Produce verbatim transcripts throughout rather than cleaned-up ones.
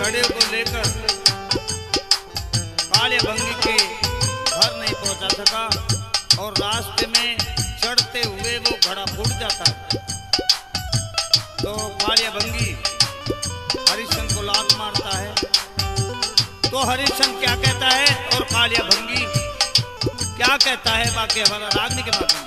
घड़े को लेकर कालिया भंगी के घर नहीं पहुंचा सका और रास्ते में चढ़ते हुए वो घड़ा फूट जाता है। तो कालिया भंगी हरिश्चंद्र को लात मारता है। तो हरिश्चंद्र क्या कहता है और कालिया भंगी क्या कहता है, बाकी हमारा रागनी के माध्यम से।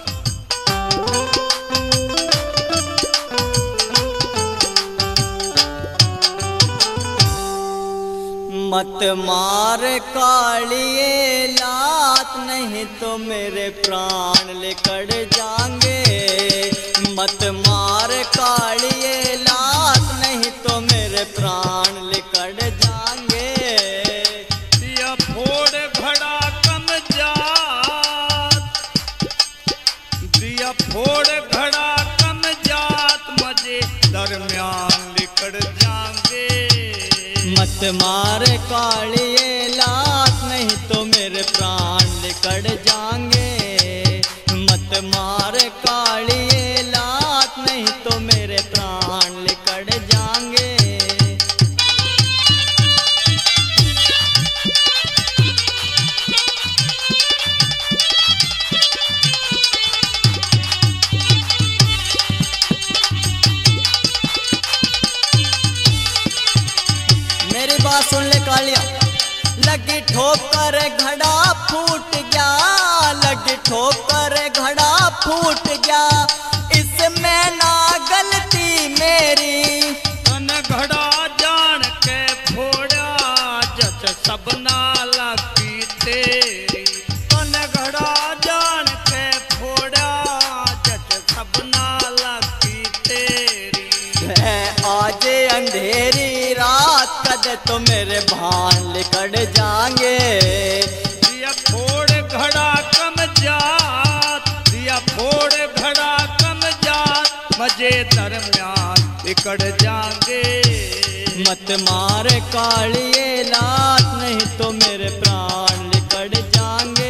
मत मार कालिए लात, नहीं तो मेरे प्राण लेकर जाएंगे। मत मार कालिए लात, नहीं तो मेरे प्राण लेकर जाएंगे। दिया फोड़ घड़ा कम जात, दिया फोड़ घड़ा कम जात, मजे दरमियान लेकर जाएंगे। मत मार कालिए लात, नहीं तो मेरे प्राण लेकर जाएंगे। मत मार कालिए लात, नहीं तो मेरे प्राण लेकर जाएंगे। मेरी बात सुन ले कालिया, लगी ठोकर घड़ा फूट गया, लगी ठोकर घड़ा फूट गया। इसमें ना गलती मेरी, तन घड़ा जान के फोड़ा, जच सब नाला की तेरी। तन घड़ा जान के फोड़ा, जच सब नाला की तेरी। है आज अंधेरी रात, कद तो मेरे भान लेकर जाएंगे। दिया फोड़ घड़ा कम जात, दिया फोड़ घड़ा कम जात, मजे दरमियान इकड़ जाएंगे। मत मार कालिए लात, नहीं तो मेरे प्राण लेकर जाएंगे।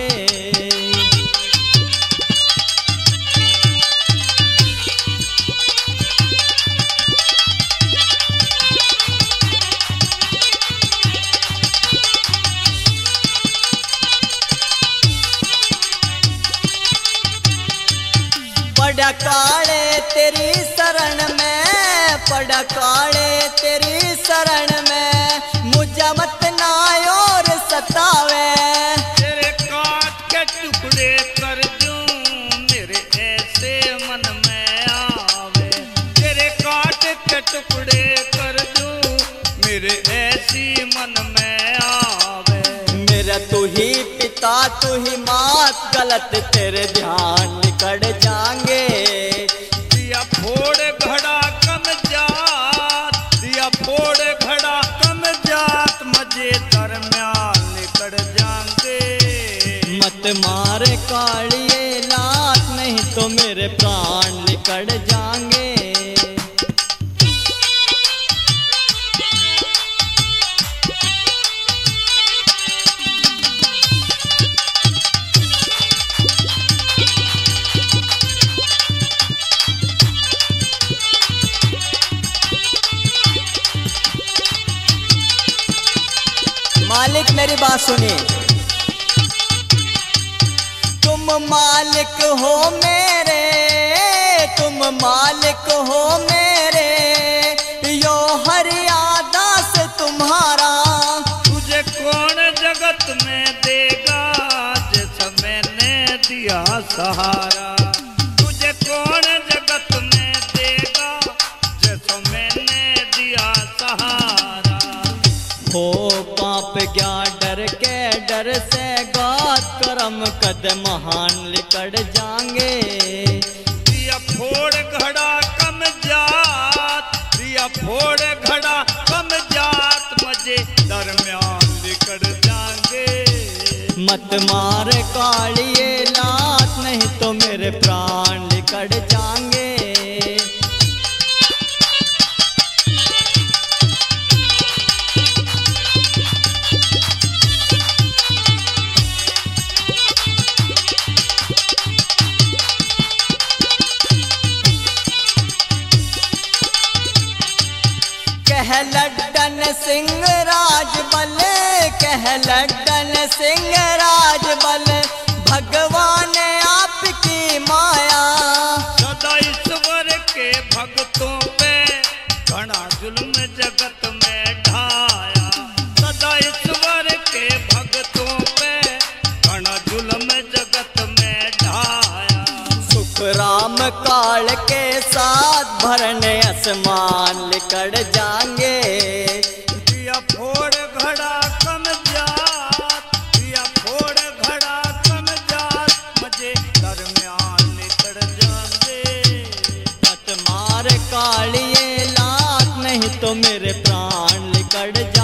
पड़ा काले तेरी शरण में, पड़ा काले तेरी शरण में, मुझे मत ना और सतावे। तेरे काट के टुकड़े कर दूं, मेरे ऐसे मन में आवे। तेरे काट के टुकड़े कर दूं, मेरे ऐसी मन में आवे। मेरा तू ही पिता तू ही मात, गलत तेरे ध्यान निकल जाएंगे। दिया फोड़ घड़ा कम जात, दिया फोड़ घड़ा कम जात, मजे दरमियान निकल जाएंगे। मत मार कालिए लात, नहीं तो मेरे प्राण निकल जाएंगे। मालिक मेरी बात सुनिए, तुम मालिक हो मेरे, तुम मालिक हो मेरे, यो हरियादास तुम्हारा। तुझे कौन जगत में देगा, जैसा मैंने दिया सहारा। तुझे कौन जगत में देगा, जैसा मैंने दिया सहारा। हो कांप गया डर के, डर से गात करम कद महान लिकड़ जाएंगे। दिया फोड़ घड़ा कम जात, दिया फोड़ घड़ा कम जात, मजे दरमियान लिकड़ जाएंगे। मत मार कालिए लात, नहीं तो मेरे प्राण लिकड़ जाएंगे। कह लड्डन सिंह राज बल, कह लड्डन सिंह राज बल, भगवान आपकी माया। सदा ईश्वर के भक्तों पे घना जुल्म जगत में ढाया। सदा ईश्वर के भक्तों पे घना जुल्म जगत में ढाया। सुख राम काल के साथ भरने आसमान लिकड़ जाएंगे। दिया फोड़ घड़ा कम जात, दिया फोड़ घड़ा कम जात, मजे दरम्यान निकल जाएंगे। मत मार कालिए लात, नहीं तो मेरे प्राण लिकड़ जा